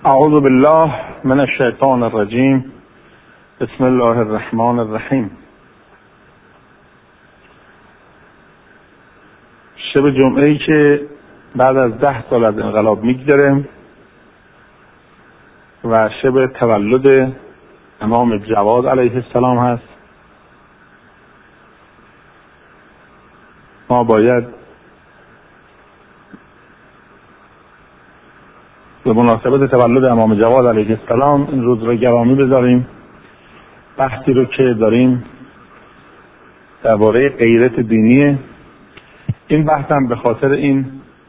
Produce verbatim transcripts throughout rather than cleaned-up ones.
اعوذ بالله من الشیطان الرجیم. بسم الله الرحمن الرحیم. شب جمعه ای که بعد از ده سال از انقلاب میگذره و شب تولد امام جواد علیه السلام هست. ما باید به مناسبت تولد امام جواد علیه السلام این روز رو گرامی بذاریم. بحثی رو که داریم درباره غیرت دینیه. این بحث هم به خاطر این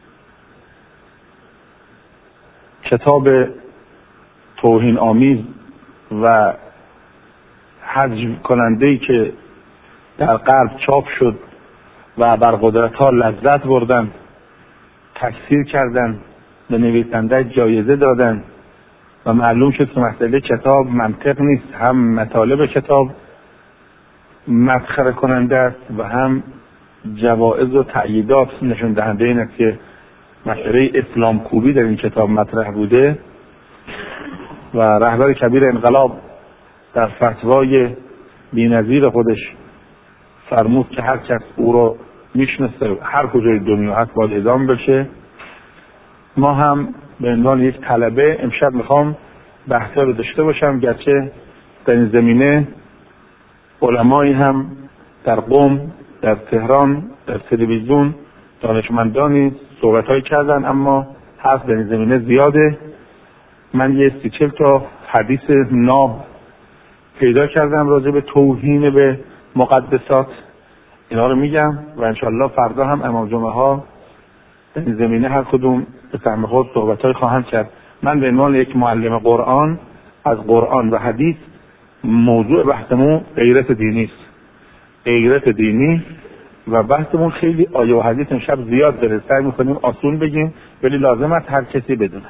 کتاب توهین آمیز و حجم کننده‌ای که در غرب چاپ شد و بر قدرت‌ها لذت بردن، تکثیر کردن، به نویسنده جایزه دادن و معلوم شد که مسئله کتاب منطق نیست، هم مطالب کتاب مسخره کننده است و هم جوائز و تأییدات نشون دهنده این است که مسئله اسلام کوبی در این کتاب مطرح بوده و رهبر کبیر انقلاب در فتوای بی‌نظیر خودش فرمود که هر کس او رو میشناسه هر کجای دنیا هست باید اعدام بشه. ما هم به عنوان یک طلبه امشب میخوام بحثا رو داشته باشم، گرچه در این زمینه علمایی هم در قم، در تهران، در تلویزیون دانشمندانی صحبت‌هایی کردن، اما حرف در این زمینه زیاده. من یه سی چل تا حدیث ناب پیدا کردم راجع به توهین به مقدسات، اینا رو میگم و انشالله فردا هم امام جمعه ها در این زمینه هر کدوم به سهم خود صحبت‌های خواهند کرد. من به عنوان یک معلم قرآن از قرآن و حدیث موضوع بحثمون غیرت دینی است. غیرت دینی و بحثمون خیلی آیه و حدیث امشب زیاد داره، سعی می‌کنیم آسون بگیم ولی لازم است هر کسی بدونه.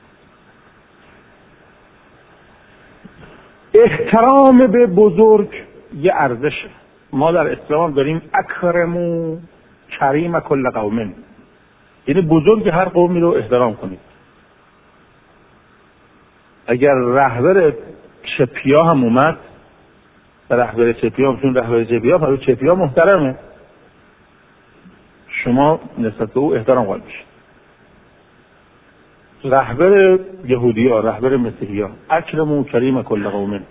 احترام به بزرگ یه ارزشه. ما در اسلام داریم اکرموا کریم کل قوم، یعنی بزرگ هر قومی رو احترام کنید. اگر رهبر چپیا هم اومد، رهبر چپیا چون رهبر چپیا پس چپیا محترمه، شما نسبت به او احترام قائل بشید. رهبر یهودیا، رهبر مسیحیا، اکرموا کریم کل قوم.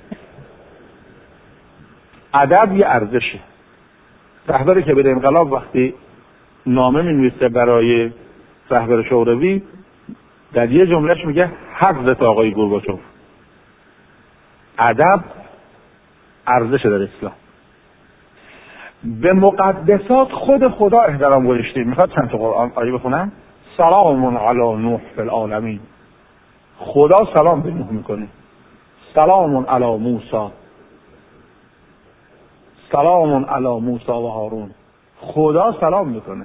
ادب یه ارزشه. رهبر کبیر انقلاب وقتی نامه می‌نویسه برای رهبر شوروی در یه جملهش میگه حضرت آقای گورباچوف. ادب ارزش در اسلام. به مقدسات خود خدا احترام گذاشته. میخواد چند تا قرآن آیه بخونم؟ سلام علی نوح فی العالمین. خدا سلام به نوح میکنه. سلام علی موسی. سلام علی موسی و هارون. خدا سلام میکنه.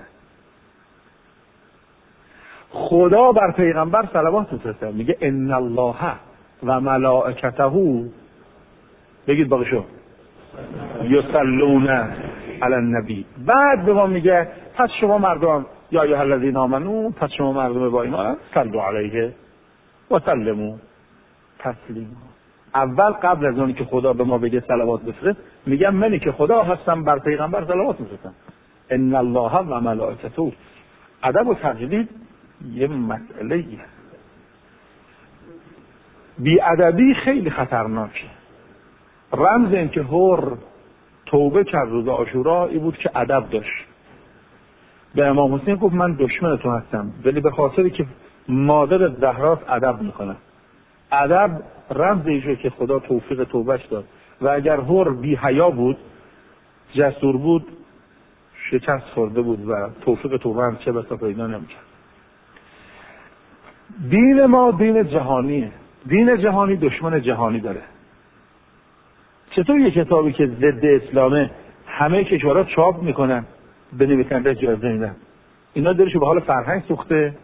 خدا بر پیغمبر صلوات میفرسته، میگه ان الله و ملائکته، بگید باقیشو، یصلون علی النبی. بعد به ما میگه پس شما مردم یا ایها الذین آمنو، پس شما مردم با ایمان صلوا علیه و سلموا تسلیما. اول قبل از اون که خدا به ما بگه صلوات بفرست میگم منی که خدا هستم بر پیغمبر صلوات میفرستم. ان الله و ملائکته. ادب و تقلید یه مسئله ایه. بی‌ادبی خیلی خطرناکه. رمز این که هر توبه کرد روز عاشورا این بود که ادب داشت. به امام حسین گفت من دشمنتون هستم ولی به خاطری که مادر زهراست ادب میکنم. ادب رمز ایشه که خدا توفیق توبهش داد و اگر هر بی حیا بود، جسور بود، شکست خورده بود و توفیق توبه هم چه بسا پیدا نمیکرد. دین ما دین جهانیه. دین جهانی دشمن جهانی داره. چطور یه کتابی که ضد اسلامه همه کشورها چاپ میکنن به نویسنده اجازه میدن؟ اینا دلشو به حال فرهنگ سوخته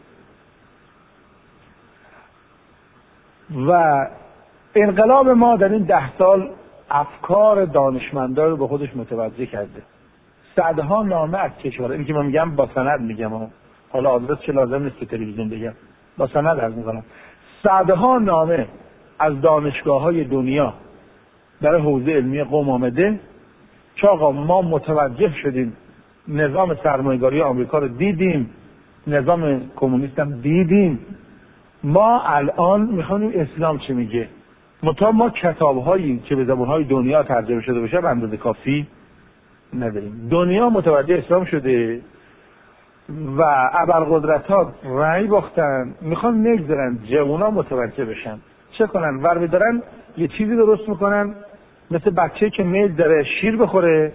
و انقلاب ما در این ده سال افکار دانشمندان رو به خودش متوجه کرده. صدها نامه از کشورها، این که من میگم با سند میگم، حالا آدرس چه لازم نیست که تلویزیون بگم، با سند عرض میکنم، صدها نامه از دانشگاه های دنیا برای حوزه علمی قم آمده که آقا ما متوجه شدیم نظام سرمایه‌داری آمریکا رو دیدیم، نظام کمونیست هم دیدیم، ما الان میخوایم اسلام چی میگه. متا ما کتاب‌هایی که به زبان‌های دنیا ترجمه شده باشه به اندازه کافی نداریم. دنیا متوجه اسلام شده و ابرقدرت‌ها رأی باختن، میخوان نگذارن جوونا متوجه بشن. چه کنن؟ ور بدارن یه چیزی درست میکنن مثل بچه‌ای که میل داره شیر بخوره،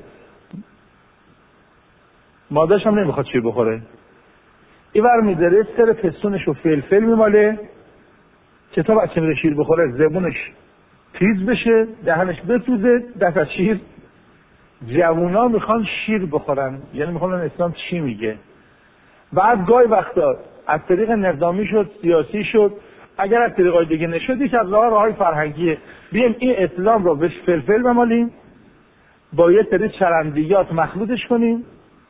مادرش هم نمیخواد شیر بخوره، این ور میذاره سر پستونش و فلفل میماله که تا بچه میره شیر بخوره زبونش تیز بشه، دهنش بسوزه، دست از شیر. جوونا میخوان شیر بخورن، یعنی میخوان اسلام چی میگه. بعد گاهی وقتا از طریق نظامی شد، سیاسی شد، اگر از طریقای دیگه نشد، یک از راه راههای فرهنگیه. بیایم این اسلام رو بهش فلفل بمالیم، با یه سری چرندیات مخلوطش کنیم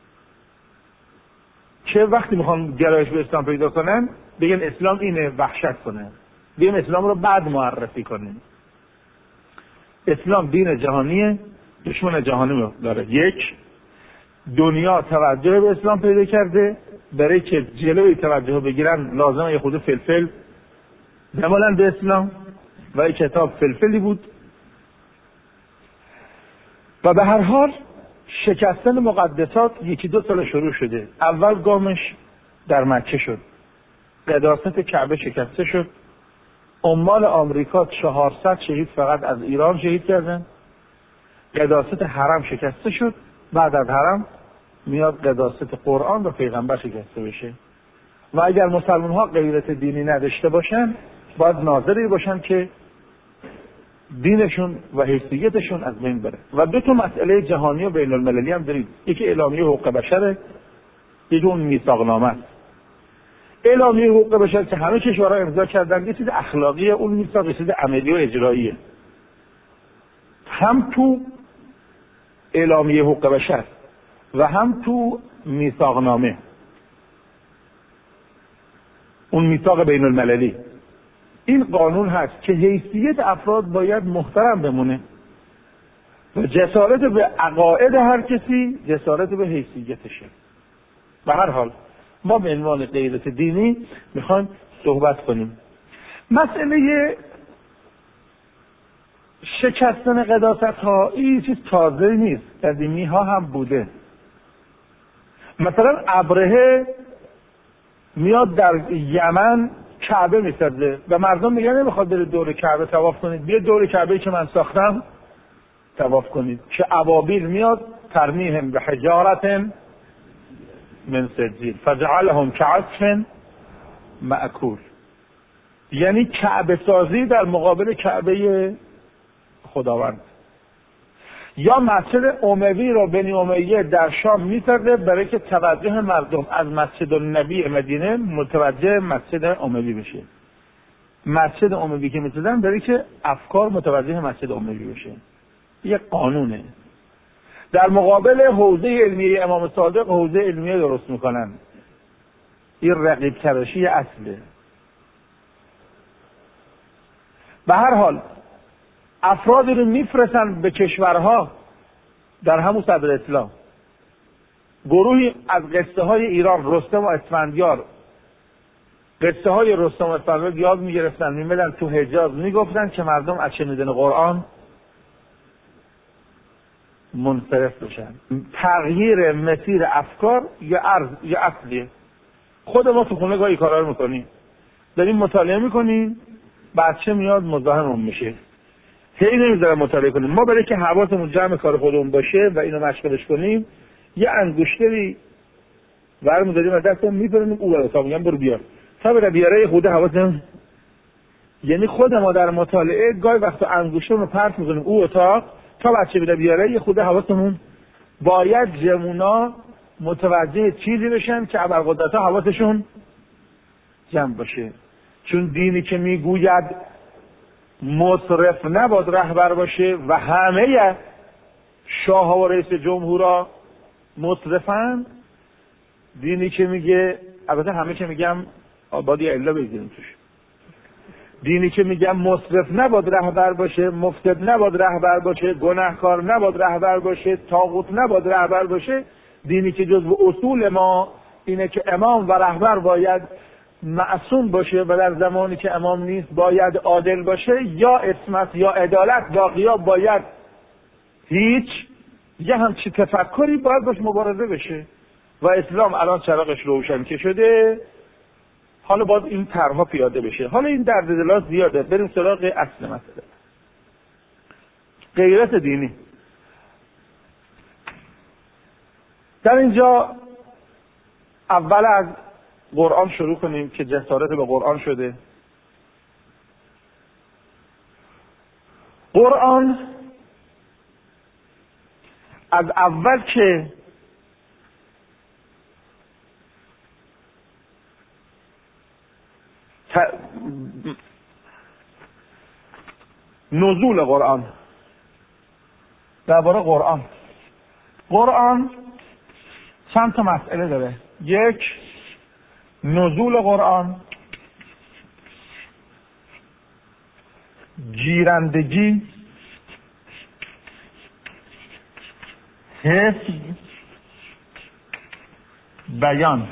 که وقتی میخوان گرایش به اسلام پیدا کنن بگن اسلام اینه، وحشت کنن. بیایم اسلام رو بعد معرفی کنیم. اسلام دین جهانیه، دشمن جهانی داره. یک، دنیا توجه به اسلام پیدا کرده، برای که جلوی توجه بگیرن لازمه یه خود فلفل بمالن به اسلام و این کتاب فلفلی بود. و به هر حال شکستن مقدسات یکی دو سال شروع شده. اول گامش در مکه شد، قداست کعبه شکسته شد، عمال آمریکا چهارصد شهید فقط از ایران شهید کردن، قداست حرم شکسته شد. بعد از حرم میاد قداست قرآن و پیغمبر شکسته بشه. و اگر مسلمان ها غیرت دینی نداشته باشن باید ناظری باشن که دینشون و حیثیتشون از بین بره. و دو تا مسئله جهانی و بین المللی هم دارید، یکی اعلامیه حقوق بشره، یکی اون میثاقنامه است. اعلامیه حقوق بشر که همه کشورها امضا کردن، یه چیز اخلاقیه، اون میثاق یه چیز عملی و اجراییه. هم تو اعلامیه حقوق بشر و هم تو میثاقنامه، اون میثاق بین المللی، این قانون هست که حیثیت افراد باید محترم بمونه و جسارت به عقاید هر کسی جسارت به حیثیتشه. به هر حال ما به عنوان غیرت دینی میخوایم صحبت کنیم. مسئله شکستن قداست ها این چیز تازه نیست، قدیمی ها هم بوده. مثلا ابرهه میاد در یمن کعبه میسازه و مردم میگن نمیخواد بره دور کعبه طواف کنید، بیا دور کعبه که من ساختم طواف کنید. که ابابیل میاد ترمیهم به حجارت من سجیل فجعلهم کعصف مأکول، یعنی کعبه سازی در مقابل کعبه خداوند. یا مسجد اموی رو بنی امیه در شام میسازه برای که توجه مردم از مسجد النبی مدینه متوجه مسجد اموی بشه. مسجد اموی که میسازن برای که افکار متوجه مسجد اموی بشه. یه قانونه. در مقابل حوزه علمیه امام صادق حوزه علمیه درست میکنن. این رقیب تراشی اصله. به هر حال افرادی رو میفرستن به کشورها در همون صدر اسلام. گروهی از قصه های ایران، رستم و اسفندیار، قصه های رستم و اسفندیار یاد میگرفتن، میمدن تو حجاز میگفتن که مردم از شنیدن قرآن منصرف بشن. تغییر مسیر افکار یا ارز یا اصلیه. خود ما تو خونه گاهی کارا رو میکنیم، داریم مطالعه میکنیم، بچه میاد مزاحممون میشه، هی نمیذارم مطالعه کنیم. ما برای که حواسمون جمع کار خودمون باشه و اینو مشغولش کنیم یه انگشتری برمی‌داریم و دستمون می‌بریم او بالا تا میگم برو بیار تا بره بیاره خود حواسمون. یعنی خود ما در مطالعه گاهی وقتا انگشتمون رو پرت می‌کنیم او اتاق تا بچه بره بیاره یه خود حواسمون. باید جمونا متوجه چیزی بشن که ابرقدرت‌ها حواسشون جمع باشه. چون دینی که میگوید مصرف نباید رهبر باشه و همه شاه و رئیس جمهورا مصرفن، دینی که میگه، البته همه که میگم آبادی الا بگیریم توش، دینی که میگم مصرف نباید رهبر باشه، مفسد نباید رهبر باشه، گناهکار نباید رهبر باشه، طاغوت نباید رهبر باشه. دینی که جزو اصول ما اینه که امام و رهبر باید معصوم باشه و در زمانی که امام نیست باید عادل باشه، یا عصمت یا عدالت باقیا باید هیچ یه همچی تفکری باید باش مبارزه بشه. و اسلام الان چراغش روشن که شده، حالا باید این طرحها پیاده بشه. حالا این درد دل‌ها زیاده، بریم سراغ اصل مسئله. غیرت دینی. در اینجا اول از قرآن شروع کنیم که جسارت به قرآن شده. قرآن از اول که ت... نزول قرآن درباره قرآن قرآن چند تا مسئله داره. یک، نزول قرآن، گیرندگی، حفظ، بیان،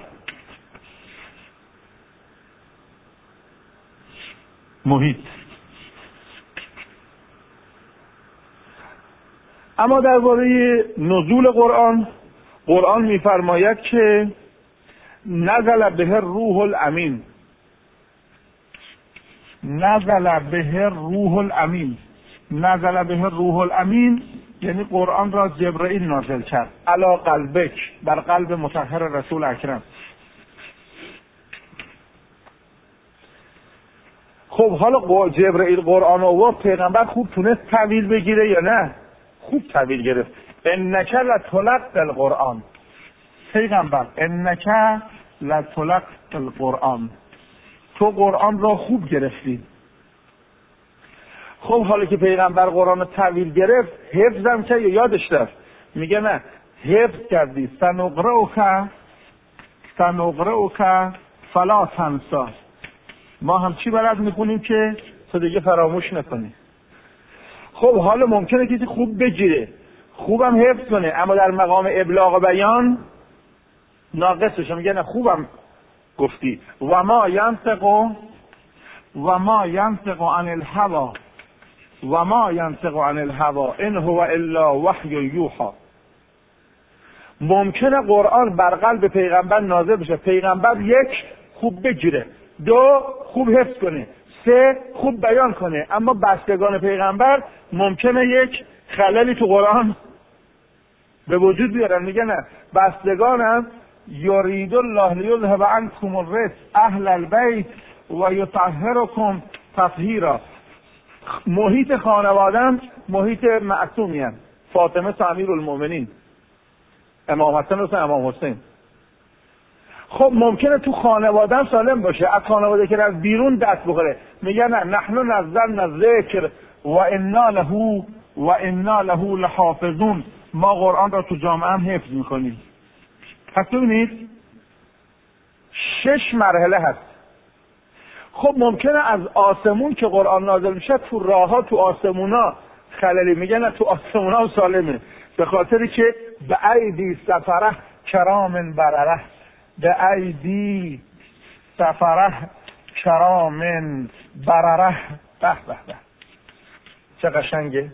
محیط. اما درباره نزول قرآن، قرآن می‌فرماید که نزل به روح الامین. نزل به روح الامین نزل به روح الامین یعنی قرآن را جبرئیل نازل کرد علی قلبک، بر قلب مطهر رسول اکرم. خب حالا جبرئیل قرآن آورد، پیغمبر خوب تونست تعویل بگیره یا نه؟ خوب تعویل گرفت. انک لتلقی القرآن، پیغمبر انک لتلقی القرآن، تو قرآن را خوب گرفتی. خب حالا که پیغمبر قرآن رو تعویل گرفت، حفظم که یادش رفت. میگه نه، حفظ کردی. سنقرئک سنقرئک فلا تنسا، ما هم چی بلد میخونیم که تو دیگه فراموش نکنی. خب حالا ممکنه کسی خوب بگیره، خوبم حفظ کنه، اما در مقام ابلاغ و بیان ناقصش. میگه نه خوبم گفتی. و ما ینطق و ما ینطق عن الهوى و ما ینطق عن الهوى ان هو الا وحی یوحى. ممکنه قرآن بر قلب پیغمبر نازل بشه، پیغمبر یک خوب بگیره، دو خوب حفظ کنه، سه خوب بیان کنه، اما بستگان پیغمبر ممکنه یک خللی تو قرآن به وجود بیارن. میگه نه، بستگانم یرید الله لیذهب عنکم الرجس اهل البیت و یطهرکم تطهیرا. محیط خانواده‌ام محیط معصومین، فاطمه امیرالمؤمنین، امام حسن و امام حسین. خب ممکنه تو خانواده‌ام سالم باشه، از خانواده که از بیرون دست بخوره. میگه نه، نحن نزلنا الذکر و انا له و انا له لحافظون، ما قرآن را تو جامعه هم حفظ میکنیم. پس ببینید شش مرحله هست. خب ممکنه از آسمون که قرآن نازل میشه تو راه ها تو آسمونا خللی. میگه نه، تو آسمونا هم سالمه، به خاطری که به ایدی سفره کرام برره، به ایدی سفره کرام برره. به به به چه قشنگه.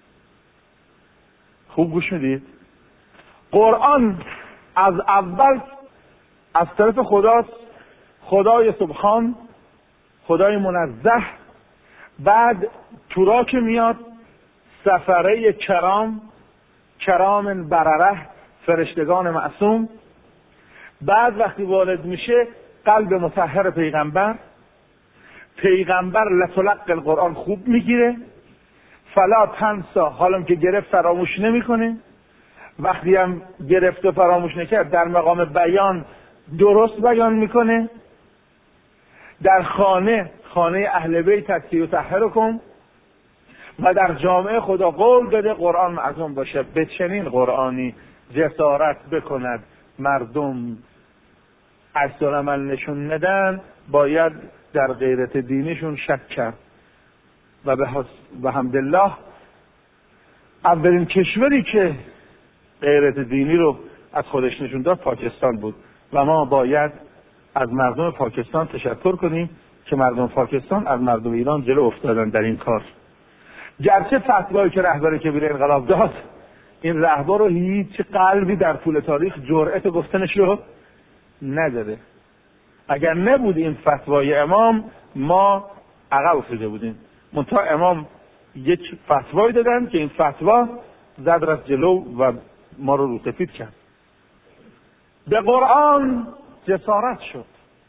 خوب گوش میدید. قرآن از اول از طرف خداست، خدای سبحان، خدای منزه. بعد تو را که میاد سفره کرام، کرام برره، فرشتگان معصوم. بعد وقتی وارد میشه قلب مطهر پیغمبر، پیغمبر لتلقی القرآن خوب میگیره، فلا تنسا، حالا که گرفت فراموش نمیکنه. وقتی هم گرفت و فراموش نکرد در مقام بیان درست بیان میکنه. در خانه خانه اهل بیت هستی و طهرکم، و در جامعه خدا قول داده قرآن معصوم باشه. به چنین قرآنی جسارت بکند مردم عکس العمل نشون ندن، باید در غیرت دینیشون شک کرد و به حمدالله اولین کشوری که غیرت دینی رو از خودش نشون داد پاکستان بود و ما باید از مردم پاکستان تشکر کنیم که مردم پاکستان از مردم ایران جلو افتادن در این کار. گرچه فتوایی که رهبر کبیر انقلاب داد، این رهبر رو هیچ قلبی در طول تاریخ جرأت گفتنش رو نداره. اگر نبود این فتوای امام ما عقب افتاده بودیم. منتها امام یک فتوایی دادن که این فتوا زد رفت جلو و ما رو روسفید کرد. به قرآن جسارت شد.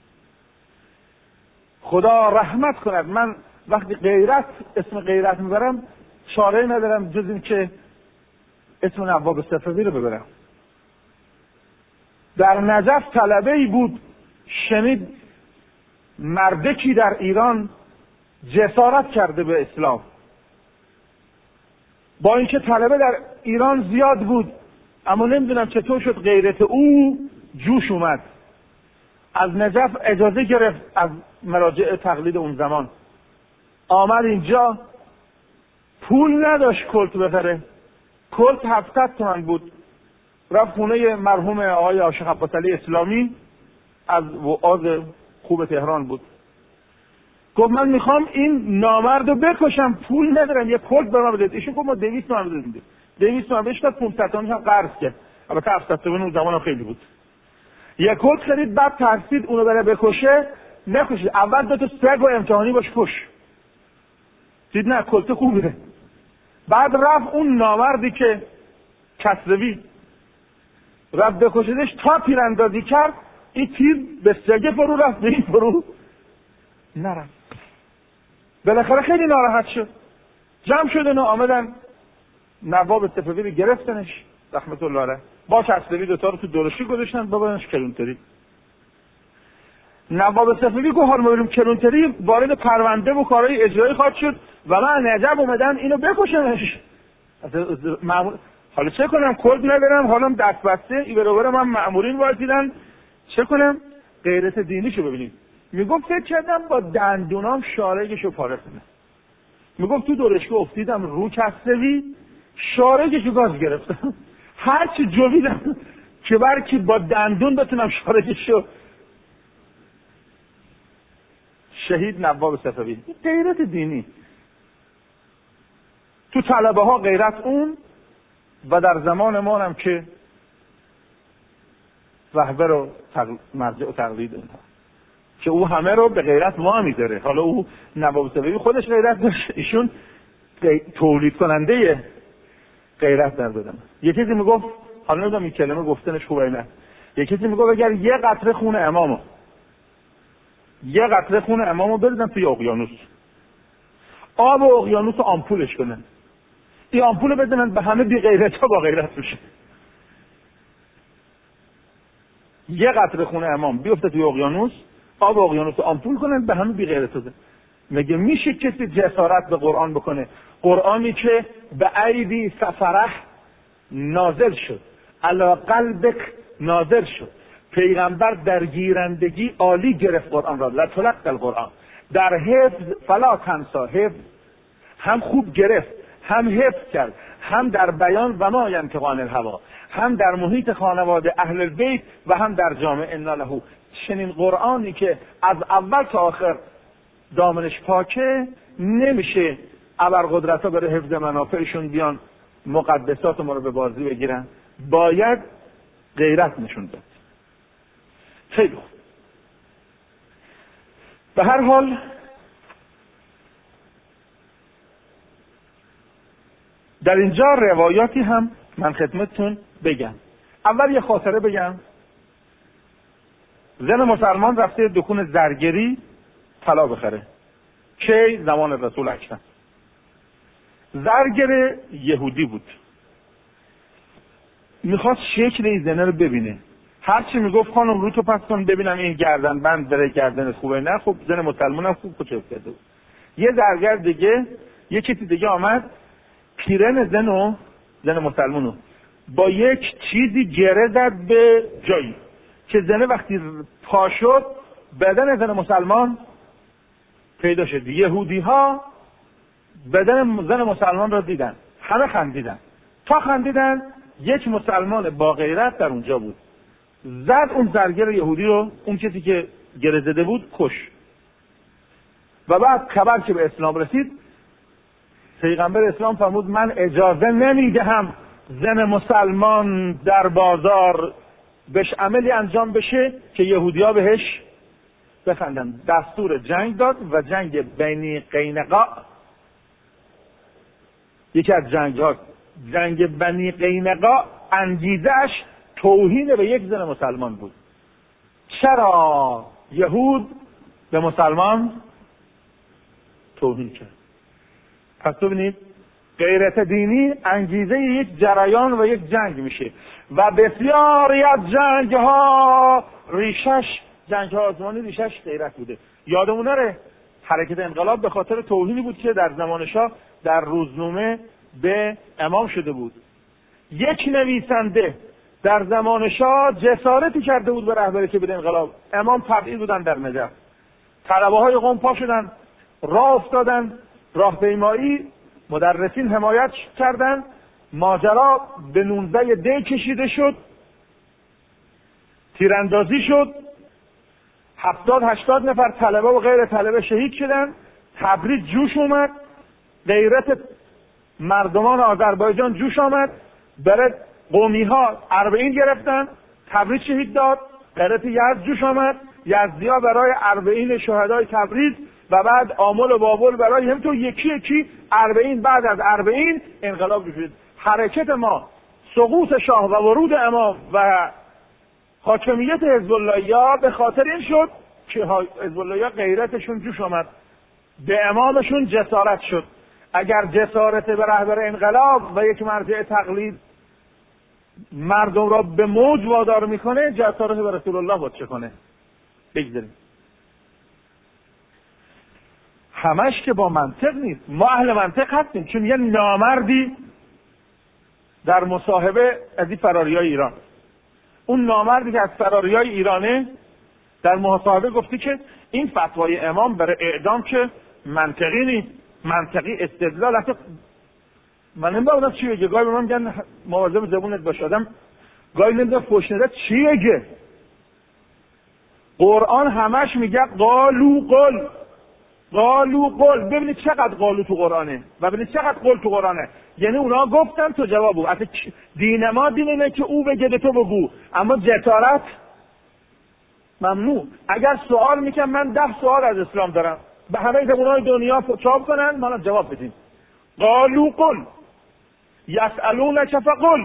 خدا رحمت کند. من وقتی غیرت اسم غیرت میبرم چاره ندارم جز این که اسم نواب صفوی رو ببرم. در نجف طلبه‌ای بود، شنید مردکی در ایران جسارت کرده به اسلام. با اینکه طلبه در ایران زیاد بود، اما نمیدونم چطور شد غیرت او جوش اومد. از نجف اجازه گرفت از مراجع تقلید اون زمان، آمد اینجا، پول نداشت کلت بخره. کلت هفتاد تومن بود. رفت خونه مرحوم آقای عاشق عباس علی اسلامی، از وعاظ خوب تهران بود. گفت من میخوام این نامرد رو بکشم، پول ندارم، یه کلت به من بدید. ایشون گفت ما دویست تومن بدید. دویست تومن بهش داد، پانصد تومنش هم قرض کرد. البته هفتاد تومن اون زمان خیلی بود. یه کلت خرید، بعد ترسید اونو بره بکشه، نکشید. اول دو تا سگ و امتحانی باش کش. دید نه کلت خوبه. بعد رفت اون نامردی که کسروی رفت بکشیدش، تا تیراندازی کرد، این تیر به سگه فرو رفت، به این فرو نرفت. بالاخره خیلی ناراحت شد. جمع شدن و آمدن نواب صفوی رو گرفتنش رحمت الله علیه. با کسروی دوتا رو تو درشی گذاشتن بابانش کلونتری. نواب صفوی گفت حالا ما بریم کلونتری، وارد پرونده و کارهای اجرایی خواهد شد و من نجب اومدن اینو بکشمش. معمول حالا چه کنم؟ کلد ندارم، حالم دست بسته، ای برابر من مأمورین وایسیدن، چه کنم؟ غیرت دینیشو ببینید. میگفت فکر کردم با دندونام شارگشو پاره کنم. میگفت تو دورشگاه افتیدم رو کسروی، شارگشو گاز گرفتم. هر چی جویدم که برکی با دندون بتونم شارگشو. شهید نواب صفوی. غیرت دینی. تو طلبه ها غیرت اون، و در زمان ما هم که رهبر و مرجع و تقلید اونها که او همه رو به غیرت ما میذاره. حالا او نواب صفوی خودش غیرت داشت، ایشون تولید کننده غیرت در بدن. یکی کسی میگفت، حالا نمیدونم این کلمه گفتنش خوبه نه، یکی کسی میگفت اگر یه قطره خون امامو یه قطره خون امامو بریزن توی اقیانوس، آب اقیانوس رو آمپولش کنن، این آمپول بدونن به همه بی غیرت ها با غیرت بشه. یه قطره خون امام بیفته توی اقیانوس، آب اقیانوس رو آمپول کنن، به همه بی غیرت ها. مگه میشه کسی جسارت به قرآن بکنه؟ قرآنی که به ایدی سفرح نازل شد، علی قلبک نازل شد، پیغمبر در گیرندگی عالی گرفت قرآن را، لتلقى القرآن، در حفظ فلا تنسا، حفظ هم خوب گرفت، هم حفظ کرد، هم در بیان و ما ینطق عن الهوی، هم در محیط خانواده اهل البیت و هم در جامعه انا له. چنین قرآنی که از اول تا آخر دامنش پاکه، نمیشه ابرقدرت‌ها برای حفظ منافعشون بیان مقدسات ما رو به بازی بگیرن. باید غیرت نشون داد. خیلی خوب. به هر حال در اینجا روایاتی هم من خدمتتون بگم. اول یه خاطره بگم. زن مسلمان رفته دکون زرگری طلا بخره. کی؟ زمان رسول اکرم. زرگر یهودی بود. میخواست شکل این زنه رو ببینه. هرچی میگفت خانم رو تو پس کن ببینم این گردن بند داره، گردن خوبه نه. خب زن مسلمان هم خوب کچه کرده بود. یه زرگر دیگه، یه کسی دیگه آمد پیرن زنو، زن مسلمانو با یک چیزی گره زد به جایی که زنه وقتی پا شد بدن زن مسلمان پیدا شد. یهودی ها بدن زن مسلمان را دیدن، همه خندیدن. تا خندیدن یک مسلمان با غیرت در اونجا بود، زد اون زرگر یهودی رو، اون کسی که گره زده بود، کش. و بعد خبر که به اسلام رسید، پیغمبر اسلام فرمود من اجازه نمیدهم زن مسلمان در بازار بهش عملی انجام بشه که یهودی‌ها بهش بخندن. دستور جنگ داد و جنگ بنی قینقاع یکی از جنگ‌ها، جنگ بنی قینقاع انگیزش توهین به یک زن مسلمان بود. چرا یهود به مسلمان توهین کرد؟ پس ببینید غیرت دینی انگیزه یک جریان و یک جنگ میشه و بسیاری از جنگ ها ریشش، جنگ ها آزمانی ریشش غیرت بوده. یادمون نره حرکت انقلاب به خاطر توهینی بود که در زمان شاه در روزنامه به امام شده بود. یک نویسنده در زمان شاه جسارتی کرده بود به رهبری که به انقلاب، امام تبعید بودن در نجف، طلبه های قم پا شدن، راه افتادن، راهپیمایی، مدرسین حمایت کردن، ماجرا به نوزده دی کشیده شد، تیراندازی شد، هفتاد هشتاد نفر طلبه و غیر طلبه شهید شدن، تبریز جوش اومد، غیرت مردمان آذربایجان جوش آمد، برای قومی ها اربعین گرفتن، تبریز شهید داد، غیرت یزد جوش آمد، یزدی ها برای اربعین شهدای تبریز و بعد آمل و بابل برای همینطور یکی یکی اربعین بعد از اربعین انقلاب شد. حرکت ما سقوط شاه و ورود امام و حاکمیت حزب اللهیا به خاطر این شد که حزب اللهیا غیرتشون جوش آمد، به امامشون جسارت شد. اگر جسارت به رهبر انقلاب و یک مرجع تقلید مردم را به موج وادار میکنه، جسارت به رسول الله باید چه کنه؟ بگذاریم. همش که با منطق نیست، ما اهل منطق هستیم، چون یه نامردی در مصاحبه از این فراریای ایران، اون نامردی که از فراریای ایرانه در مصاحبه گفتی که این فتوای امام برای اعدام که منطقی نیست، منطقی استدلال. حتی من نمیدونم چی بگه، گاهی به من میگن مواظب زبونت باش، آدم گاهی نمیدونم فحش نده چی بگه. قرآن همش میگه قالو قل قالو قل. ببینید چقدر قالو تو قرآنه و ببینید چقدر قل تو قرآنه. یعنی اونا گفتن تو جواب بگو. اصلا دین ما دین اینه که او بگه به تو بگو، اما جسارت ممنوع. اگر سوال میکنم من ده سوال از اسلام دارم، به همه زبونهای دنیا چاپ کنن ما جواب بدیم. قالو قل یسألونک فقل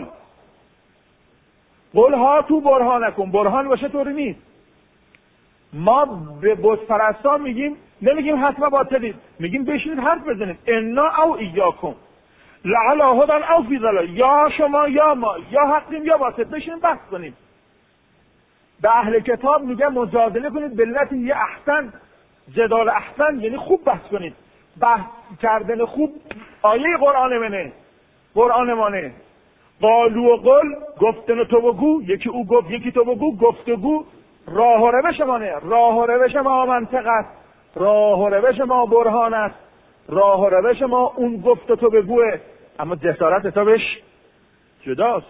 قل هاتوا برهانکم. برهان باشه طوری نیست. ما به بت پرستان میگیم، نمیگیم حتما باطلید، میگیم بشینید حرف بزنید، انا او ایاکم لعلی هدی او فی ضلال، یا شما یا ما، یا حقیم یا باطل، بشینید بحث کنیم. به اهل کتاب میگه مجادله کنید باللتی هی احسن. جدال احسن یعنی خوب بحث کنید. بحث کردن خوب آیه قرآن منه، قرآن مانه. قالو و قل گفتن تو بگو، یکی او گفت یکی تو بگو، گفتگو راه و روش مانه. راه و روش ما منطق است، راه و روش ما برهان است، راه و روش ما اون گفت تو بگوه، اما جسارت حسابش جداست.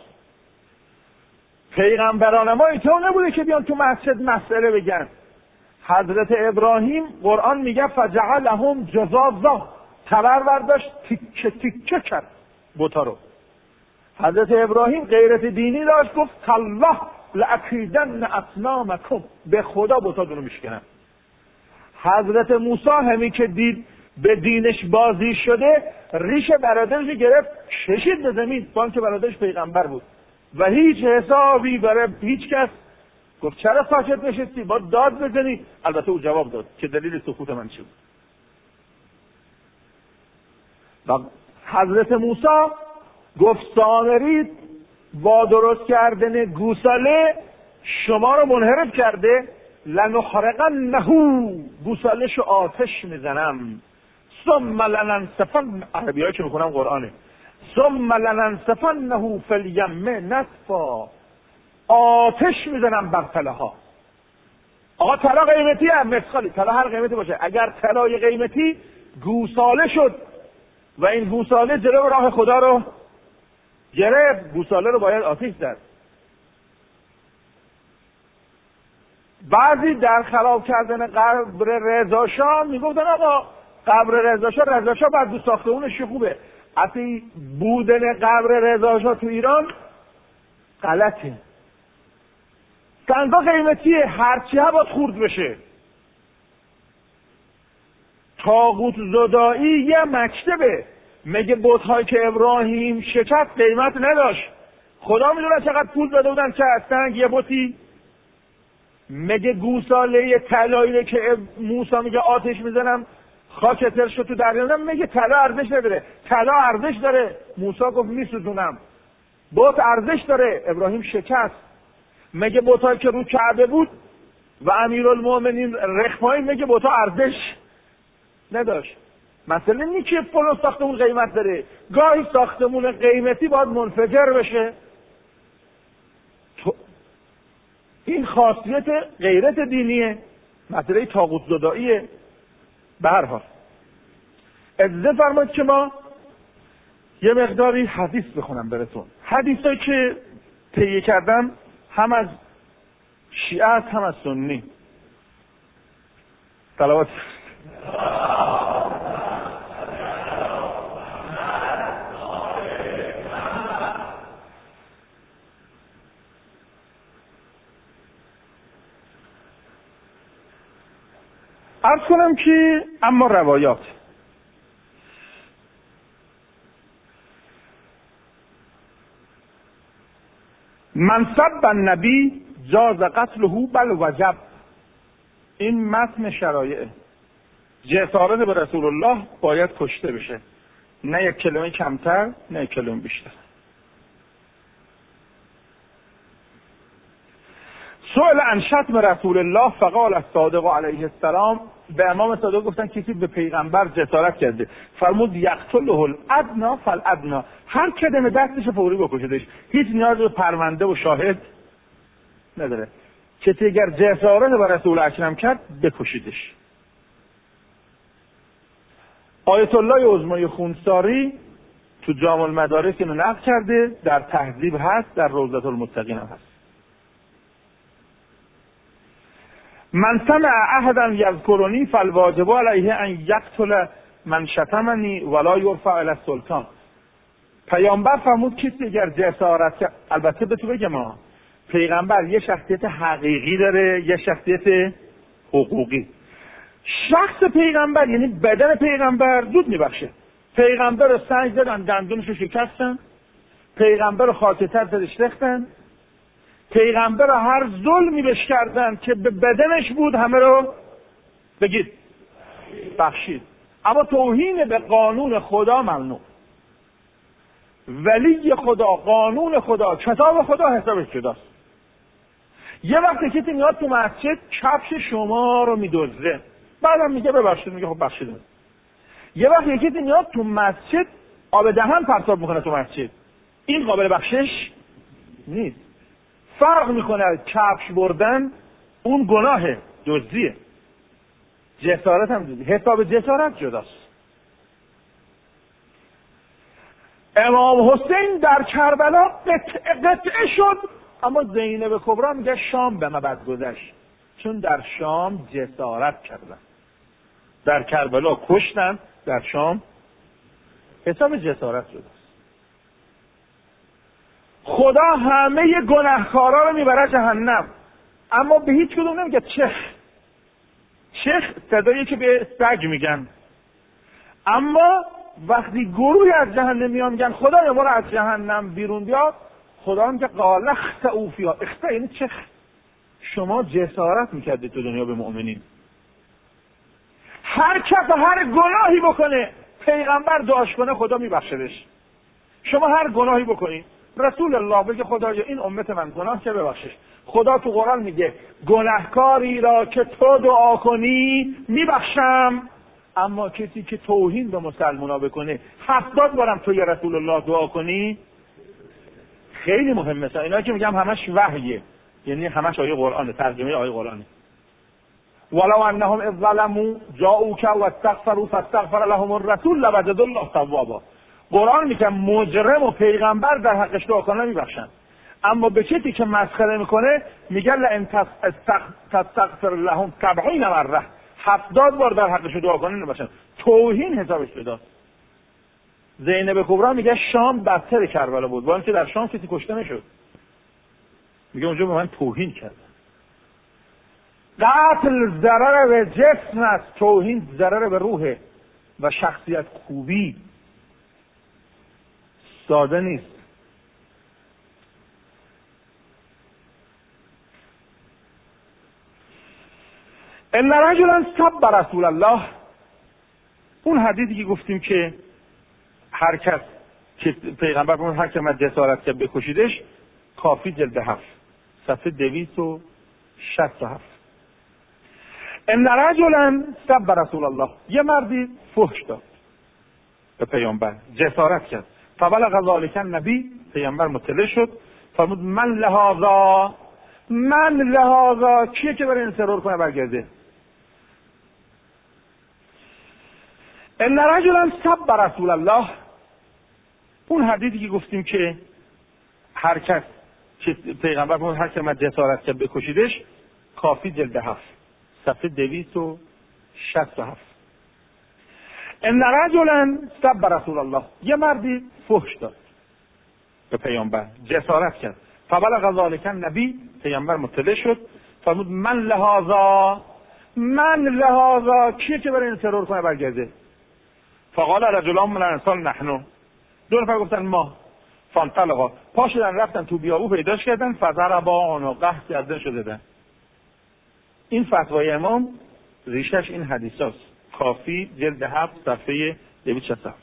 پیغمبران ما اینطور نبوده که بیان تو مسجد مسئله بگن. حضرت ابراهیم قرآن میگه فجعلهم جزازا، تبر برداشت تیکه تیکه کرد بتا رو. حضرت ابراهیم غیرت دینی داشت، گفت الله لأکیدن اصنامکم، به خدا بتاتون رو میشکنم. حضرت موسی همین که دید به دینش بازی شده، ریش برادرش گرفت کشید به زمین، با اینکه برادرش پیغمبر بود و هیچ حسابی برای هیچ کس. گفت چرا ساکت نشستی؟ با داد بزنی. البته او جواب داد که دلیل سکوت من چی بود. و حضرت موسی گفت سامری با درست کردن گوساله شما رو منحرف کرده، لنحرقنه، گوساله‌شو آتش میزنم، ثم لننسفن، عربیایی که میکنم قرآنه، ثم لننسفنه فی الیم نسفا، آتش میزنم بر تله ها. آقا طلا قیمتی هم مثالی، طلا هر قیمتی باشه، اگر طلای قیمتی گوساله شد و این گوساله جلو راه خدا رو گرفت، گوساله رو باید آتیش زد. بعضی در خراب کردن قبر رضا شاه میگفتن آقا قبر رضا شاه، رضا شاه بعد دو ساختمونش خوبه، اصلا بودن قبر رضا شاه تو ایران غلطه. سنگا قیمتیه، هرچی ها باید خورد بشه. طاغوت زدایی یه مکتبه، میگه بت‌هایی که ابراهیم شکست قیمت نداشت، خدا میدونه چقدر پول داده بودن که سنگ یه بتی. میگه گوساله طلایی که موسی میگه آتش میزنم خاک تر شد تو دریا، میگه طلا ارزش نداره، طلا ارزش داره. موسی گفت میسوزونم. بت ارزش داره، ابراهیم شکست. میگه بت‌هایی که رو کعبه بود و امیرالمومنین رخمایی، میگه بت‌ها ارزش نداشت. مثلا اینی که فلان ساختمون قیمت داره، گاهی ساختمون قیمتی باید منفجر بشه. این خاصیت غیرت دینیه، مسئله طاغوت زداییه. به هر حال اجازه فرمایید که ما یه مقداری حدیث بخونم براتون. حدیثایی که تهیه کردم هم از شیعه است هم از سنی. صلوات. عرض کنم که اما روایات من سب النبی جاز قتله بل وجب. این متن شرایعه. جسارت به رسول الله باید کشته بشه، نه یک کلمه کمتر نه یک کلمه بیشتر. سئل عن شتم رسول الله فقال الصادق علیه السلام. به امام صادق گفتن کسی به پیغمبر جسارت کرده، فرمود یقتله الادنی فالادنی، هر کدوم دستش فوری بکشدش، هیچ نیاز به پرونده و شاهد نداره. کسی اگر جسارت به رسول اکرم کرد بکشیدش. آیت الله عظمای خونساری تو جامع المدارک اینو نقل کرده، در تهذیب هست، در روضة المتقین هم هست. من سمع احدا یذکرنی فالواجب علیه ان یقتل من شتمنی ولا یرفع الی السلطان. پیامبر فرمود کسی اگر جسارت کرد، البته به تو بگم ما پیغمبر یه شخصیت حقیقی داره، یه شخصیت حقوقی. شخص پیغمبر یعنی بدن پیغمبر زود میبخشه. پیغمبر رو سنگ زدن دندونش رو شکستن، پیغمبر رو خاکستر زدش ریختن، پیغمبر رو هر ظلمی بهش کردن که به بدنش بود همه رو بگید بخشید. اما توهین به قانون خدا ممنوع. ولی خدا، قانون خدا، کتاب خدا حسابش جداست. یه وقت کسی میاد تو مسجد کفش شما رو میدزده، بعدم میگه ببخشید، میگه خب بخشیدم. یه وقت کسی میاد تو مسجد آب دهن پرتاب میکنه تو مسجد، این قابل بخشش نیست. فرق میکنه کفش بردن، اون گناه دزدیه، جسارت هم دزدی، حساب جسارت جداست. امام حسین در کربلا قطعه قطعه شد، اما زینب کبرا میگه شام به من بد گذشت، چون در شام جسارت کردن. در کربلا کشتن، در شام حساب جسارت جداست. خدا همه گناهکارا رو میبره جهنم، اما به هیچ کدوم نمیگه چخ. چخ صدایی که به سگ میگن. اما وقتی گروهی از جهنم میان میگن خدا ما رو از جهنم بیرون بیار، خدا میگه قال اخسئوا فیها. اخسئ یعنی چخ، شما جسارت میکردید تو دنیا به مؤمنین. هر کس هر گناهی بکنه پیغمبر دعاش کنه خدا میبخشدش. شما هر گناهی بکنید رسول الله بگه خدایا این امت من گناه که ببخشش. خدا تو قرآن میگه گناهکاری را که تو دعا کنی میبخشم، اما کسی که توهین به مسلمونا بکنه هفتاد بارم تو یا رسول الله دعا کنی. خیلی مهمه. اینا که میگم همش وحیه، یعنی همش آیه قرآنه، ترجمه آیه قرآنه. ولو انهم اذ ظلموا جاءوك واستغفروا فاستغفر لهم الرسول لوجدوا الله توابا. قرآن میگه مجرم و پیغمبر در حقش دعا کنه میبخشن، اما به کسی که مسخره میکنه میگه لئن تستغفر لهم سبعین مره، هفتاد بار در حقش دعا کنه نمیبخشن. توهین حسابش شده. زینب کبرا میگه شام بدتر کربلا بود، با اینکه در شام کسی کشته نشد. میگه اونجا به من توهین کرد. قتل ضرر به جسم است، توهین ضرر به روح و شخصیت خوبی. ساده نیست. ان رجلا سب رسول الله، اون حدیثی که گفتیم که هر کس که پیغمبر فرمود هر که من جسارت کرد بکشیدش، کافی جلد هفت صفحه دویست و شصت و هفت. ان رجلا سب رسول الله، یه مردی فحش داد به پیامبر، جسارت کرد. فبلغ ذلک النبی، پیامبر مطلع شد، فرمود من لهذا، من لهذا، کیه که برای این ترور کنه برگرده؟ ان رجلا سب رسول الله، اون حدیثی که گفتیم که هر کس که پیغمبر فرمود هر که من جسارت کرد بکشیدش، کافی جلد هفت صفحه دویست و شصت و هفت. ان رجلا سب رسول الله، یه مردی فحش داد به پیامبر، جسارت کرد. فبلغ ذلک النبی، پیامبر مطلع شد، فرمود من لهذا، من لهذا، کیه که برای این ترور کنه برگرده؟ فقال رجلان من الانصار نحن، دو نفر گفتن ما. فانطلقا، پا شدن رفتن تو بیابو پیداش کردن، فضربا عنقه، قحط گردن شدن. این فتوای امام ریشش این حدیث هست. کافی جلد هفت صفحه دویست و شصت.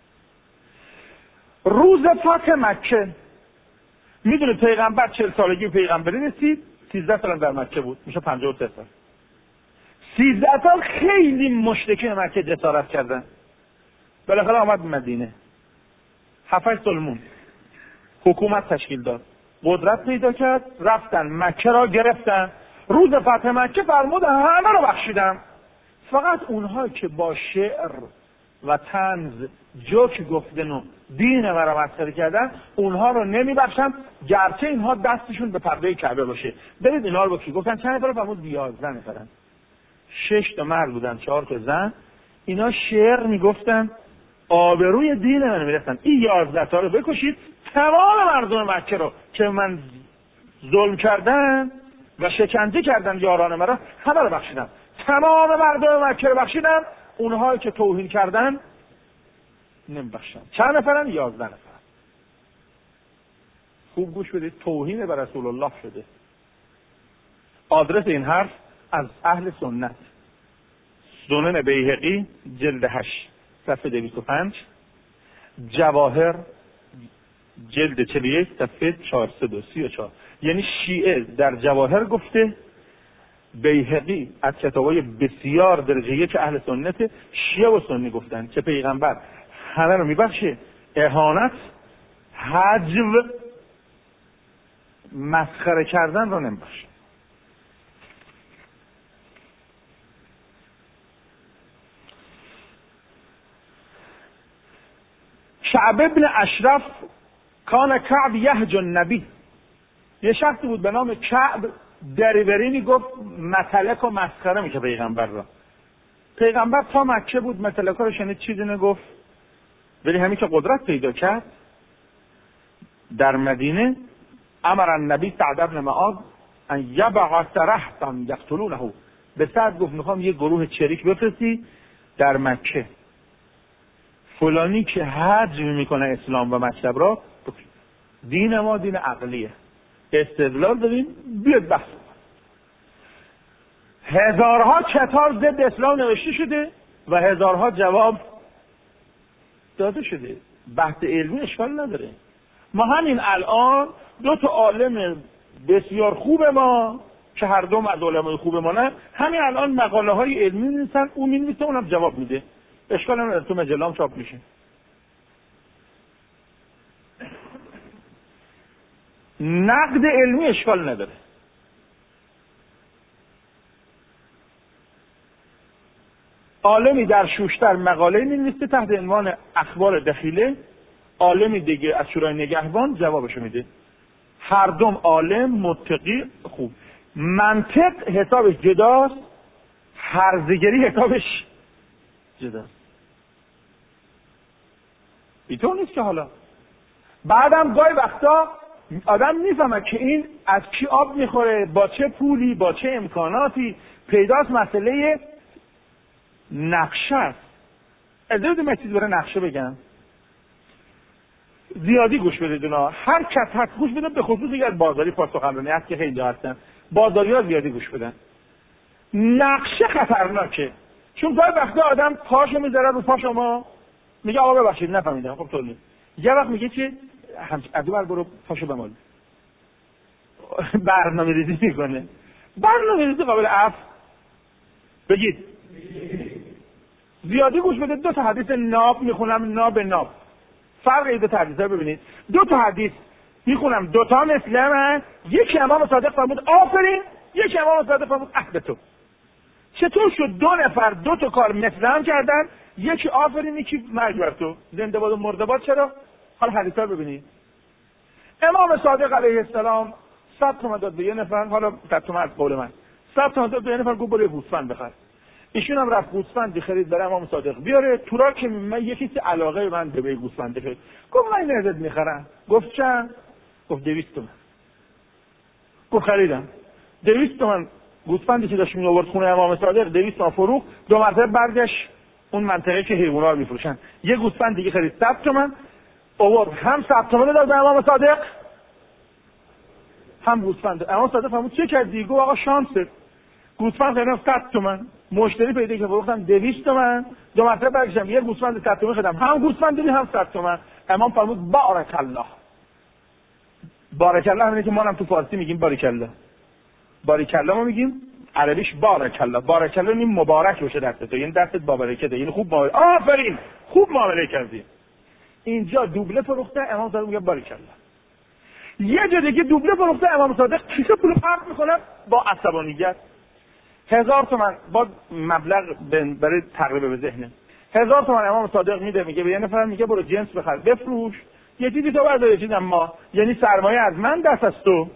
روز فتح مکه، میدونید پیغمبر چهل سالگی پیغمبری رسید، سیزده سال در مکه بود، میشه پنجاه و سه سال. سیزده سال خیلی مشرکین مکه جسارت کردن. بالاخره آمد مدینه، هفت سال موند، حکومت تشکیل داد، قدرت پیدا کرد، رفتن مکه را گرفتن. روز فتح مکه فرمود همه رو بخشیدم، فقط اونها که با شعر و طنز جوک گفتن و دین مرا مسخره کردن، اونها رو نمیبخشم، گرچه اینها دستشون به پرده کعبه باشه. برید اینا رو بکشید. گفتن چند نفر؟ فرمود یازده نفرن. شش تا مرد بودن، چهار تا زن. اینا شعر میگفتن، آبروی دین من میرفتن. این یازده تا رو بکشید، تمام مردم مکه رو که من ظلم کردن و شکنجه کردن یاران مرا، همه رو بخشیدم. تمام مردم مکه رو بخشیدم، اونهایی که توهین کردن نمیبخشم. چند نفرن؟ یازده نفر. خوب گوش بدید، توهین به رسول الله شده. آدرس این حرف از اهل سنت، سنن بیهقی جلد هشت صفحه دویست و پنج، جواهر جلد چهل و یک صفحه چهارصد و سی و چهار. یعنی شیعه در جواهر گفته، بیهقی از کتابای بسیار درجه یک اهل سنت، شیعه و سنی گفتن که پیغمبر همه رو میبخشه، اهانت، حجو، مسخره کردن رو نمیبخشه. کعب ابن اشرف کان کعب یهج النبی، یه شخصی بود به نام کعب، دریوری میگفت، متلک و مسخره میشه پیغمبر را. پیغمبر تا مکه بود، متلک رو شنید، چیزی نگفت، ولی همین که قدرت پیدا کرد در مدینه، امر النبی سعد بن معاذ ان یبعث رهطا یقتلونه، به سعد گفت میخوام یه گروه چریک بفرستی در مکه، فلانی که هجو میکنه اسلام و مکتب را، دین ما دین عقلیه، استدلال داریم، بیاد بحث. هزارها کتاب ضد اسلام نوشته شده و هزارها جواب داده شده. بحث علمی اشکال نداره. ما همین الان دو تا عالم بسیار خوب ما که هر دوم از علمای خوب ما نه، همین الان مقاله های علمی می‌نویسن، اون می‌نویسه اونم جواب میده، اشکال نداره، تو مجله هم چاپ میشه. نقد علمی اشکال نداره. عالمی در شوشتر مقاله می‌نویسه تحت عنوان اخبار دخیله، عالمی دیگه از شورای نگهبان جوابشو میده. هر دوم عالم متقی خوب. منطق حسابش جداست، هرزگری حسابش جداست. اینطور نیست که حالا بعدم گاهی وقتا آدم میفهمه که این از کی آب میخوره، با چه پولی، با چه امکاناتی. پیداست مسئله نقشه است. اجازه بدید من چیزی برای نقشه بگم. زیادی گوش بدید اونا، هر کس هست گوش بده، به خصوص اگر بازاری پاسخ‌البانی هست که خیلی هستن، بازاری‌ها زیادی گوش بدن. نقشه خطرناکه، چون گاهی وقتا آدم پاشو میذاره رو پا شما، میگه آقا ببخشید نفهمیدم. خب طول نیست. یه وقت میگه که از اون برو پاشو بمال. برنامه‌ریزی میکنه. برنامه‌ریزی قابل عفو. بگید زیادی گوش بده. دو تا حدیث ناب میخونم، ناب ناب. فرق این دو تا حدیث رو ببینید. دو تا حدیث میخونم، دو تا مثل من. یکی امام صادق فرمود آفرین، یکی امام صادق فرمود عهد تو. چطور شد دو نفر دو تا کار مثل هم کردن؟ یکی آفرین، یکی مرگ بر تو. زنده باد و مرده باد. چرا؟ حالا حدیث رو ببینید. امام صادق علیه السلام صد تومن داد به یه نفر، حالا صد تومن از قول من، صد تومن داد به یه نفر، گفت برو گوسفند بخر. ایشون هم رفت گوسفندی خرید برای امام صادق بیاره. تو راه که من یکی چیز علاقه من به به گوسفند خرید، گفت من این ازت میخرم. گفت چند؟ گفت دویست تومن. گفت خریدم. دویست تومن گوسفندی که داشت می آورد خونه امام صادق، دویست تومن فروخت. دو مرتبه برگشت اون منطقه که حیونا رو میفروشن، یه گوسفند دیگه خرید صد تومن آورد، هم صد تومن داد به امام صادق، هم گوسفند. امام صادق فرمود چه کردی؟ گفت آقا شانسه، گوسفند خریدم صد تومن، مشتری پیدا که فروختم دویست تومن، دو مرتبه برگشتم یه گوسفند صد تومن خریدم، هم گوسفند دیدی هم صد تومن. امام فرمود بارک الله. بارک الله همینه که ما هم تو فارسی میگیم بارک الله. بارک الله ما میگیم، عربیش بارک الله. بارک الله این مبارک باشه دست تو، یعنی دستت با برکته، یعنی خوب معامله، آفرین خوب معامله کردی. اینجا دوبله فروخته، امام صادق میگه بارک الله. یه جا دیگه دوبله فروخته، امام صادق کیسه پول پرت میکنه با عصبانیت. هزار تومن با مبلغ برای تقریبا به ذهنه، هزار تومن امام صادق میده، میگه به یه نفر، میگه برو جنس بخر بفروش، یه چیزی تو بردار، یه چیزی ما، یعنی سرمایه از من دست از تو.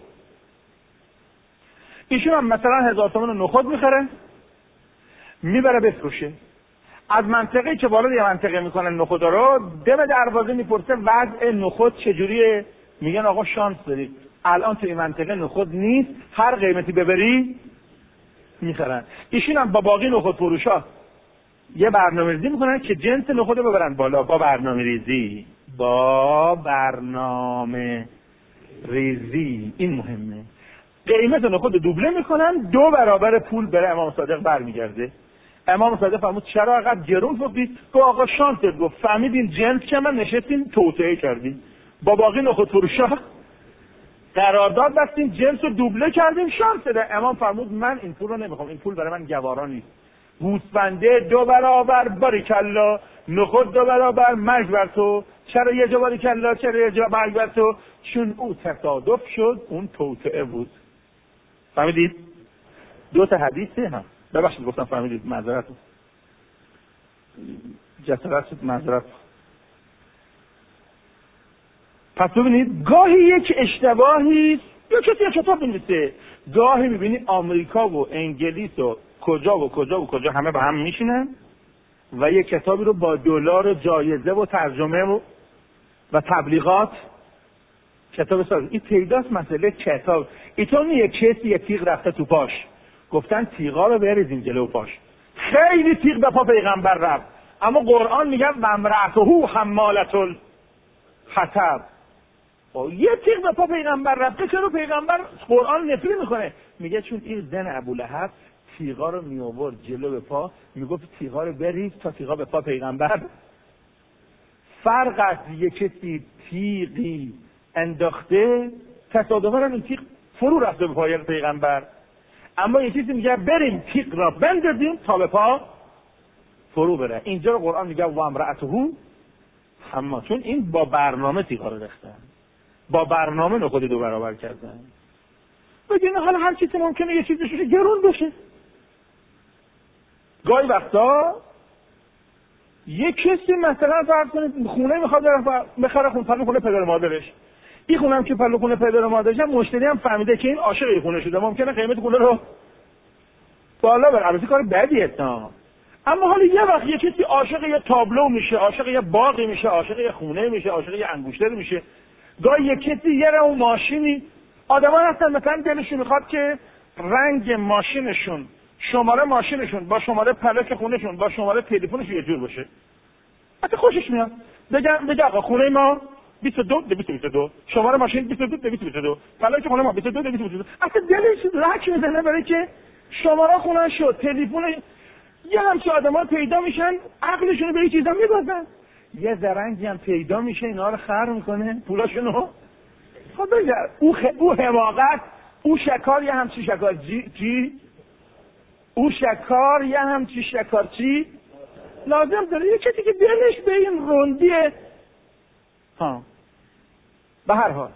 ایشون هم مثلا هزار تومن نخود میخره میبره بفروشه. از منطقه‌ای که وارد یه منطقه میکنن نخودا رو، دم دروازه میپرسه وضع نخود چجوریه؟ میگن آقا شانس دارید، الان تو این منطقه نخود نیست، هر قیمتی ببری میخرن. ایشون هم با باقی نخود فروشا یه برنامه‌ریزی میکنن که جنس نخود رو ببرن بالا. با برنامه‌ریزی، با برنامه ریزی، این مهمه. قیمت نخود دوبله میکنن، دو برابر پول برای امام صادق برمیگرده. امام صادق فرمود چرا اینقدر گرون فروختید؟ گفت آقا شانست. گفت فهمیدین جنس که من نشستیم توطئه کردیم، با باقی نخود فروشا قرارداد بستیم، جنس رو دوبله کردیم، شانس ده. امام فرمود من این پول رو نمیخوام، این پول برای من گوارا نیست. گوسفنده دو برابر بارک الله، نخود دو برابر مرگ بر تو. چرا یه جا بارک الله، چرا یه جا مرگ بر تو؟ چون او تصادف شد، اون توطئه بود. فهمیدید؟ دو تا حدیثه هم. ببخشید گفتم فهمیدید، معذرت. جسارت شد، معذرت. پس ببینید گاهی یک اشتباهی یا کسی یا کتاب بنویسه، گاهی میبینی آمریکا و انگلیس و کجا و کجا و کجا همه با هم میشینن و یک کتابی رو با دلار جایزه و ترجمه و و تبلیغات کتاب ساز. این پیداست مسئله کتاب. اینطور یه کسی یه تیغ رفته تو پاش، گفتن تیغا رو بریزین جلو پاش. خیلی تیغ به پا پیغمبر رفت، اما قرآن میگه و امرأته حمالة الحطب. یه تیغ به پا پیغمبر رفته، چرا پیغمبر قرآن نفی میکنه؟ میگه چون این زن ابولهب تیغا رو می آورد جلو به پا، میگفت تیغا رو بریز تا تیغا به پا پیغمبر. فرق از یه کسی تیغی انداخته، تصادفاً این تیغ فرو رفته به پای پیغمبر، اما یه چیزی میگه بریم تیغ را بندازیم تا به پا فرو بره. اینجا رو قرآن میگه و امرأته حمالة، چون این با برنامه تیغا رو ریختن، با برنامه نخود دو برابر کردن. بگین حالا هر چیزی ممکنه یه چیزی گرون بشه. گاهی وقتا یک کسی مثلا فرض کنید خونه میخواد بخره خونه پلو خونه پدر مادرش، این خونه هم که پلو خونه پدر مادرش هم مشتری هم فهمیده که این عاشق این خونه شده، ممکنه قیمت خونه رو بالا بره. البته کار بدیه تا، اما حالا یه وقت یه کسی عاشق یه تابلو میشه، عاشق یه باغی میشه، عاشق یه خونه میشه، عاشق یه انگشتر میشه. گاهی یه کسی یه رو ماشینی، آدما هستن مثلا دلشون میخواد که رنگ ماشینشون، شماره ماشینشون با شماره پلاک خونهشون با شماره تلفنشون یه جور باشه. حتی خوشش میاد. بگم بگم آقا خونه ما بیست و دو به بیست و دو، شماره ماشین بیست و دو به بیست و دو، پلاک خونه ما بیست و دو به بیست و دو. اصلا دلش لک میزنه برای که شماره خونه شد، تلفن. یه همچین آدما پیدا میشن عقلشون به این چیزا میبازن. یه زرنگی هم پیدا میشه اینا رو خر میکنه پولاشونو. خب بگم او خ... او حماقت، او شکار یه همچین شکار جی چی؟ او شکار یه همچین شکار چی؟ لازم داره یه کسی که دلش به این روندیه. ها به هر حال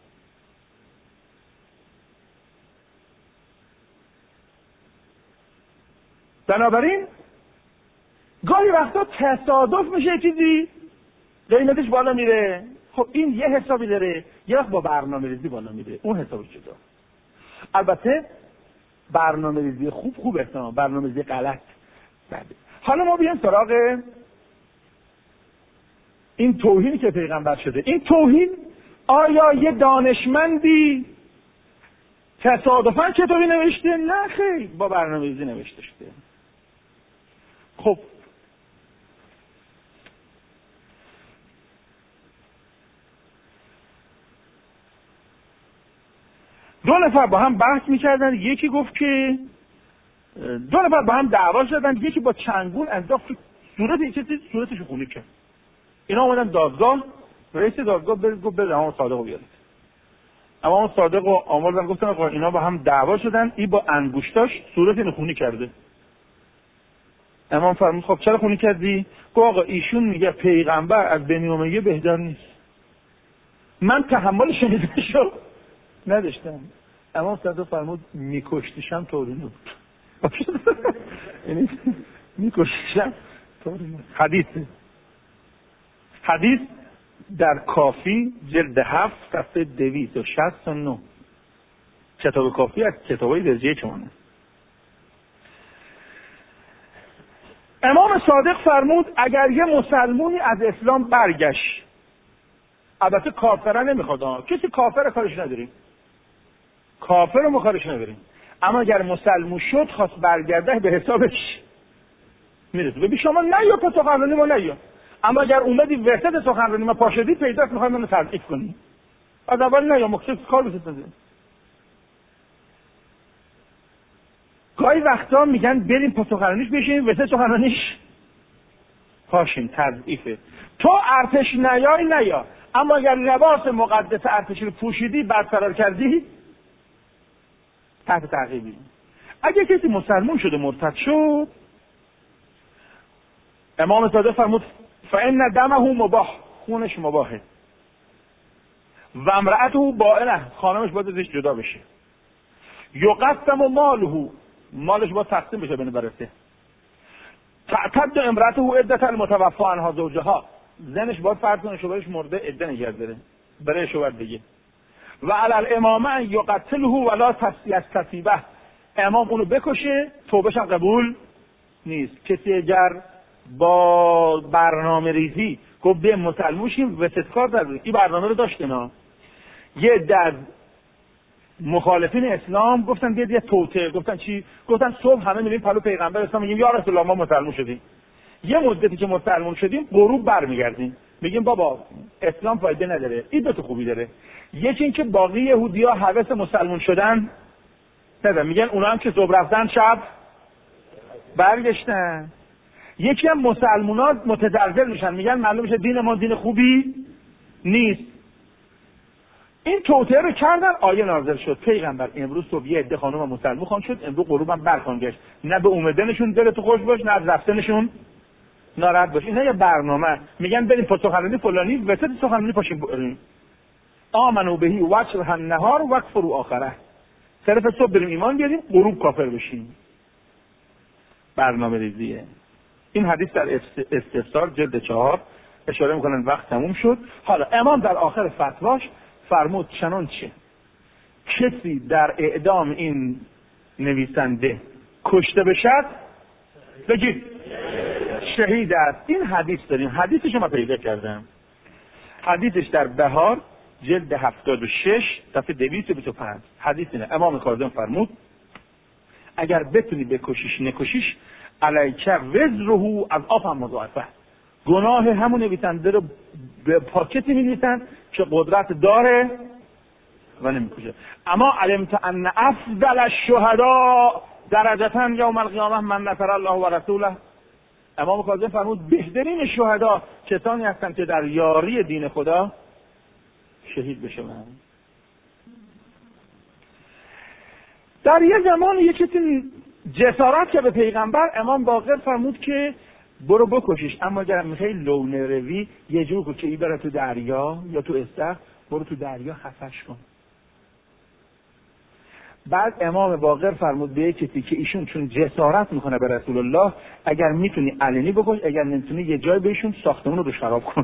بنابراین گاهی وقتا تصادف میشه چیزی قیمتش بالا میره. خب این یه حسابی داره، یه وقت با برنامه ریزی بالا میره، اون حسابش جدا. البته برنامه ریزی خوب خوب احتمال، برنامه ریزی غلط بده. حالا ما بیایم سراغ این توهینی که پیغمبر شده. این توهین آیا یه دانشمندی تصادفاً کتابی نوشته؟ نه خیر، با برنامه‌ریزی نوشته شده. خب دو نفر با هم بحث می‌کردن، یکی گفت که دو نفر با هم دعوا شدن، یکی با چنگون انداخت صورت یک کسی صورتشو خونی کرد. اینا اومدن دادگاه، رئیس دادگاه گفت بده امام صادقو بیارید. امام صادقو آوردن گفتن آقا اینا با هم دعوا شدن، این با انگشتاش صورت اینو خونی کرده. امام فرمود خب چرا خونی کردی؟ گفت آقا ایشون میگه پیغمبر از بنی امیه بهتر نیست. من تحمل شنیدنشو نداشتم. امام صادق فرمود میکشتیشم طوری نبود. یعنی میکشتیشم طوری نبود. حدیث حدیث در کافی جلد هفت صفحه دویست و شصت و نه. کتاب کافی از کتابای درجه چمانه. امام صادق فرمود اگر یه مسلمونی از اسلام برگشت، البته کافره نمیخواد، کسی کافر کارش نداریم، کافر رو کارش نداریم، اما اگر مسلمون شد خواست برگرده به حسابش میرسه. ببین شما نیا پا سخنرانی ما نیا، اما اگر اومدی وسط سخنرانی ما پاشدی پیداست میخوای منو تضعیف کنی، از اول نیا مخصوص کار بسید نده. گاهی وقتا میگن بریم پا سخنرانیش بشین، وسط سخنرانیش پاشین، تضعیفه. تو ارتش نیای نیا، اما اگر لباس مقدس ارتشی رو پوشیدی برقرار کردی تحت تعقیبی. اگه کسی مسلمان شده مرتد شد، امام صادق فرمود فإن دمه مباح، خونش مباحه، و امرأته بائنه، خانمش باید ازش جدا بشه، یقسم ماله، مالش باید تقسیم بشه بین برسه، تعتد امرأته عدت المتوفی عنها زوجها، زنش باید فرض کنه شوهرش مرده عده نگه داره برای شوهر دیگه، و علی الامام ان یقتله ولا یستتیبه، امام اونو بکشه توبهش هم قبول نیست. کسی اگر با برنامه ریزی گفت به مسلمون شیم وسط کار داریم، این برنامه رو داشته نا یه در مخالفین اسلام گفتن بیاد یه توته، گفتن چی؟ گفتن صبح همه میریم پلو پیغمبر اسلام میگیم یا رسول الله ما مسلمون شدیم، یه مدتی که مسلمون شدیم غروب برمیگردیم میگیم بابا اسلام فایده نداره. این دو تا خوبی داره، یکی این که باقی یهودی‌ها هوس مسلمون شدن ندارن، میگن اونا هم که صبح رفتن شب برگشتن. یکی هم مسلمونا متزلزل میشن، میگن معلوم میشه دین ما دین خوبی نیست. این توطئه رو کردن، آیه نازل شد پیغمبر امروز صبح یه عده خانم مسلمون خان شد، امروز غروب هم برخوان گشت، نه به اومدنشون دلت خوش باش نه از رفتنشون ناراحت باش. اینا یه برنامه، میگن بریم پا سخنرانی فلانی، وسط سخنرانی پاشیم بریم آمنو بهی وجه النهار وکفروا آخره، طرف صبح بریم ایمان بیاریم غروب کافر بشیم. برنامه ریزیه. این حدیث در استفسار جلد چهار اشاره میکنن وقت تموم شد. حالا امام در آخر فتواش فرمود چنانچه کسی در اعدام این نویسنده کشته بشد بگید شهید است. این حدیث داریم، حدیثش ما پیدا کردم، حدیثش در بهار جلد هفتاد و شش صفحه دویست و بیست و پنج. حدیث اینه، امام کاظم فرمود اگر بتونی بکشیش نکشیش علیکه وزره از آفم مضاعفه، گناه همون نویسنده رو به پاکتی می‌نویسن که قدرت داره و نمی‌کشه. اما علمت ان افضل الشهداء درجه یوم القیامه من نصر الله و رسوله. امام کاظم فرمود بهترین شهدا کسانی هستند که در یاری دین خدا شهید بشوند. در یه زمان یه کسی جسارت که به پیغمبر، امام باقر فرمود که برو بکشیش، اما اگر میخوای لونه روی یه جور کن که ای بره تو دریا یا تو استخر، برو تو دریا خفش کن. بعد امام باقر فرمود به کسی که ایشون چون جسارت میکنه به رسول الله، اگر میتونی علنی بکش، اگر نمیتونی یه جای بهشون ساختمون رو خراب کن.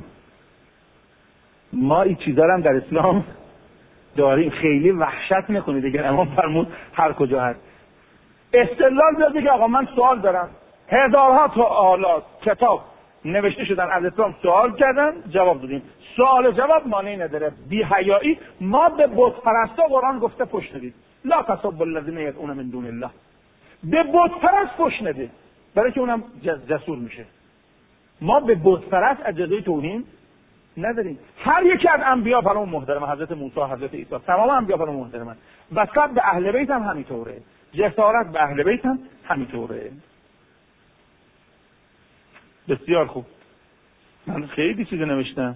ما این چیزا هم در اسلام داریم، خیلی وحشت نکنید. اگر امام فرمود هر کجا هست استدلال بیاد که آقا من سوال دارم، هزارها تا آلات کتاب نوشته شدن از اسلام سوال کردن جواب دادیم، سوال جواب مانعی نداره. بی حیایی ما به بت پرستا قرآن گفته پشت ندید، لا تسبوا الذین یدعون من دون الله، به بت پرست پشت ندید برای که اونم جسور میشه. ما به بت پرست اجازه توهین نداریم. هر یکی از انبیا فرامون محترمه، حضرت موسی، حضرت عیسی، تمام انبیا فرامون محترمن. و صد به اهل بیت هم همینطوره، جسارت به اهل بیت هم همینطوره. بسیار خوب، من خیلی چیز نوشتم،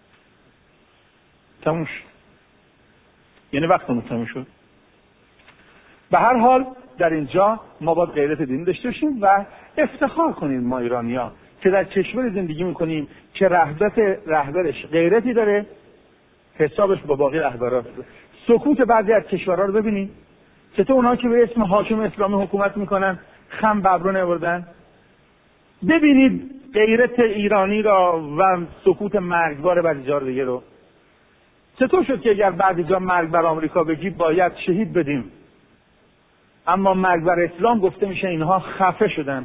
تموم شد، یعنی وقتمون تموم شد. به هر حال در اینجا ما باید غیرت دینی داشته باشیم و افتخار کنیم ما ایرانی‌ها که در کشور زندگی میکنیم که رهبت رهبرش غیرتی داره، حسابش با باقی رهبرها. سکوت بعضی از کشورها رو ببینید، چطور اونها که به اسم حاکم اسلامی حکومت میکنن خم به ابرو نبردن. ببینید غیرت ایرانی را و سکوت مرگبار بعضی جا دیگه رو. چطور شد که اگر بعضی جا مرگ بر آمریکا بگی باید شهید بدیم، اما مرگ بر اسلام گفته میشه اینها خفه شدن.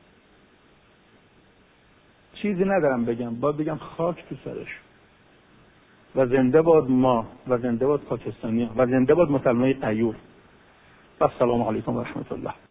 چیزی ندارم بگم، باید بگم خاک تو سرش. و زنده باد ما، و زنده باد پاکستانی، و زنده باد مسلمانای غیور. و السلام علیکم و رحمت الله.